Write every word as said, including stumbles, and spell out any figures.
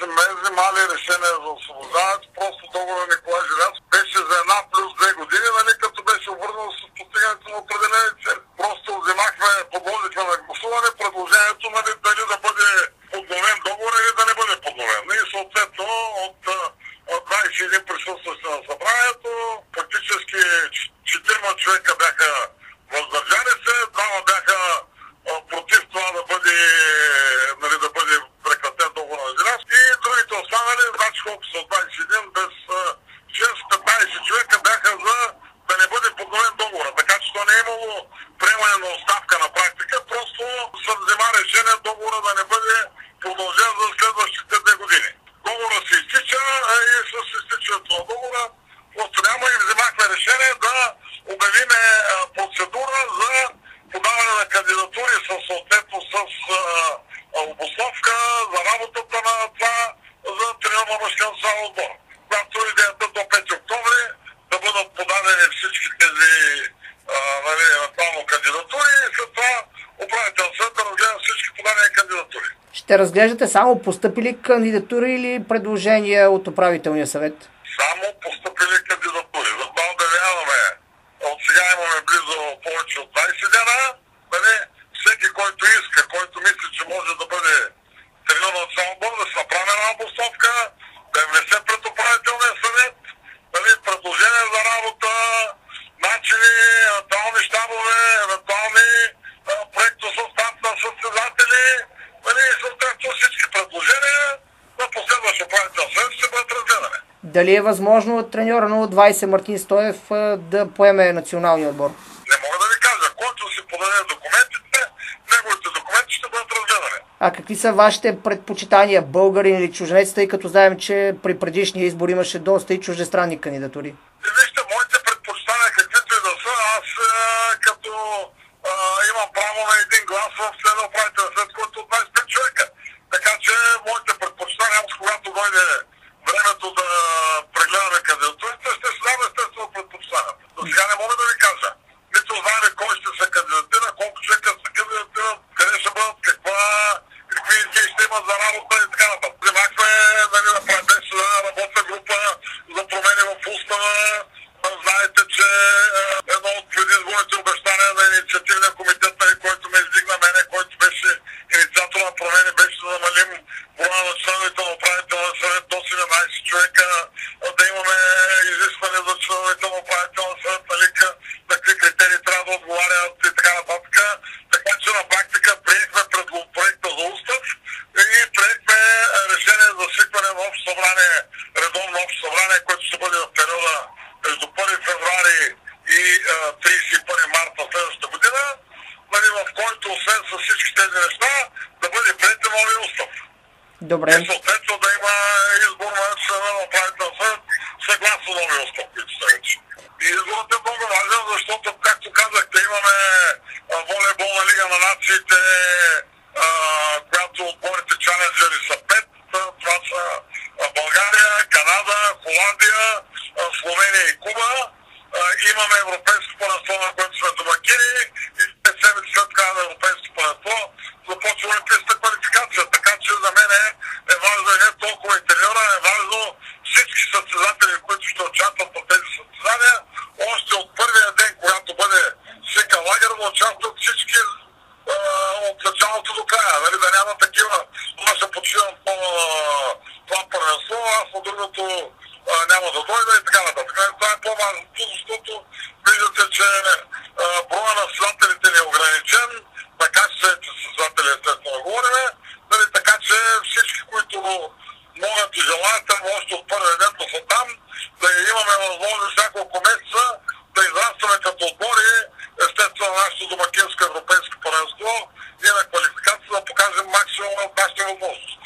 сме взимали решение за освобождаването, просто договора Николай Желязков беше за една плюс две години, нали, като беше обвързано с постигането на определени цели. Просто взимахме, подложихме на гласуване предложението, нали, дали да бъде подновен договор или да не бъде подновен. И съответно от двадесет и един присъстващи на събранието, практически четирима човека бяха въздържали се, двама бяха против това да бъде, нали, да бъде прекратен договор на Желязков и другите останали, значи колко са двадесет и един, без шест-петнадесет човека бяха за да не бъде подновен договора. Така че то не е имало приемане на оставка на практика, просто се взема решение договора да не бъде продължен за следващите две години. Договора се изтича и с изтичането на договора просто няма и вземахме решение да обявиме процедура за подаване на кандидатури със съответно с а, обосновка за работата на това за треньор на мъжкия национален отбор. Когато идеята до пети октомври да бъдат подадени всички тези а, нали, евентуално кандидатури и след това управител съд да разгледа всички подадени кандидатури. Ще разглеждате само постъпили кандидатури или предложения от управителния съвет? Само постъпили кандидатури. Затова обявяваме. От сега имаме близо повече от двадесет дена. Нали, всеки, който иска, който мисли, че може да бъде треньор на национален отбор, да се направи една обосновка, да я внесе пред управителния съвет, нали, предложения за работа, начини, евентуални щабове, евентуални проектосъстав на състезатели, нали, съответно всички предложения на последващ управител съвет ще бъдат разгледани. Дали е възможно треньора на двадесет Мартин Стоев да поеме националния отбор? Не мога да ви кажа. Който си подаде документите, неговите документи ще бъдат разгледани. А какви са вашите предпочитания, българин или чужденец, тъй като знаем, че при предишния избор имаше доста и чуждестранни кандидатури? И вижте, моите предпочитания, каквито и да са, аз а, като а, имам право на един глас в следва управителен съвет, който от двадесет и пет човека. Така че моите предпочитания, аз когато дойде времето да прегледаме кандидатурите, ще се дам естествено предпочитанията. До сега не мога да ви кажа. Нито знаем кой ще се кандидатира, колко човека се кандидатират, къде ще бъдат, каква, какви идеи ще имат за работа и така нататък. Вземахме, нали, да правим беше работна група за промени в устава. Знаете, че едно от предизборните обещания на инициативния комитет, който ме издигна мене, който беше инициатор на промени, беше да намалим броя на членовете на управителния съвет до седемнадесет човека, да имаме изискване за членовете на управителния съвет, нали, на какви критерии трябва да отговарят и така нататък. Така че на практика приехме проекта за устав и приехме решение за свикване на общо събрание, редовно общо събрание, което ще бъде в периода между първи февруари и тридесет и първи март на следващата година, нали, в който освен с всички тези неща да бъде приет нови устав. Добре. И съответно да има избор на члена на управителния съвет съгласно нови устав, които са вече. И изборът е много важен, защото, както казахте, имаме волейболна лига на нациите, а, която отборите чаленджери са пет. Това са България, Канада, Холандия, Словения и Куба. Имаме европейско първенство, на което сме домакини и пет седмици след края на европейското първенство започва олимпийската квалификация. Така че за мен е, е важно не толкова и треньора, е важно всички състезатели, които ще участват в тези състезания, още от първия ден, когато бъде свикан лагер, да участват всички а, от началото до края. Нали? Да няма такива, аз ще почивам по това първенство, аз на другото а, няма да дойда и така нататък. Това е по-важното, защото виждате, че а, броя на състезателите ни е ограничен, на качествените състезатели естествено говорим, нали? Така че всички, които могат и желаят, още от първия ден да са там, да имаме възможност няколко месеца да израстваме като отбори, естествено нашето домакинско